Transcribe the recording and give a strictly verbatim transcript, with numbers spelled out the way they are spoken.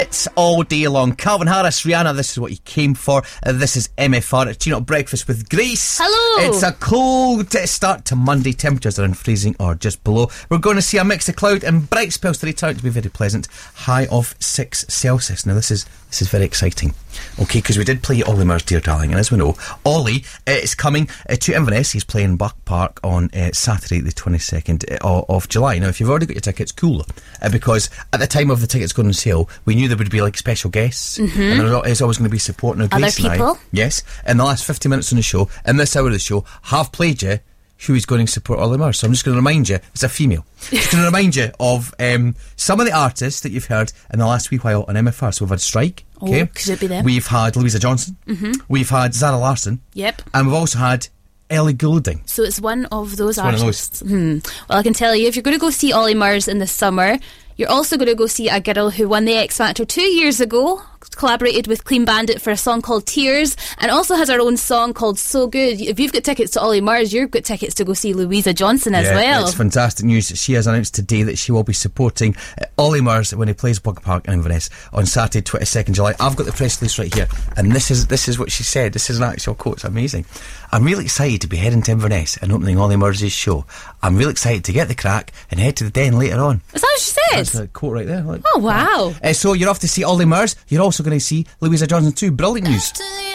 It's all day long. Calvin Harris, Rihanna, this is what you came for. Uh, this is M F R. It's, you know, Breakfast with Grace. Hello. It's a cold start to Monday. Temperatures are in freezing or just below. We're going to see a mix of cloud and bright spells today. Turn out to be very pleasant. High of six Celsius. Now, this is this is very exciting. Okay, because we did play Ollie Murs, Dear Darling, and as we know, Ollie uh, is coming uh, to Inverness. He's playing Buck Park on uh, Saturday, the twenty-second uh, of July. Now, if you've already got your tickets, cool, uh, because at the time of the tickets going on sale, we knew there would be like special guests, mm-hmm. and there's always going to be support. Now, Grace other people. And I, yes, in the last fifty minutes on the show, in this hour of the show, have played you who is going to support Ollie Murs. So I'm just going to remind you, it's a female. Just going to remind you of um, some of the artists that you've heard in the last wee while on M F R. So we've had Strike. Okay. Oh, could it be them? We've had Louisa Johnson. Mm-hmm. We've had Zara Larsson. Yep. And we've also had Ellie Goulding. So it's one of those it's artists. One of those. Hmm. Well, I can tell you, if you're going to go see Ollie Murs in the summer, you're also going to go see a girl who won the X Factor two years ago, collaborated with Clean Bandit for a song called Tears, and also has her own song called So Good. If you've got tickets to Ollie Murs, you've got tickets to go see Louisa Johnson as yeah, well. It's fantastic news. She has announced today that she will be supporting uh, Ollie Murs when he plays Buck Park in Inverness on Saturday, twenty-second of July. I've got the press release right here, and this is this is what she said. This is an actual quote. It's amazing. I'm really excited to be heading to Inverness and opening Ollie Murs' show. I'm really excited to get the crack and head to the Den later on. Is that what she said? That's the quote right there. Like, oh, wow. Uh, so you're off to see Ollie Murs. You're also going to see Louisa Johnson too. Brilliant news.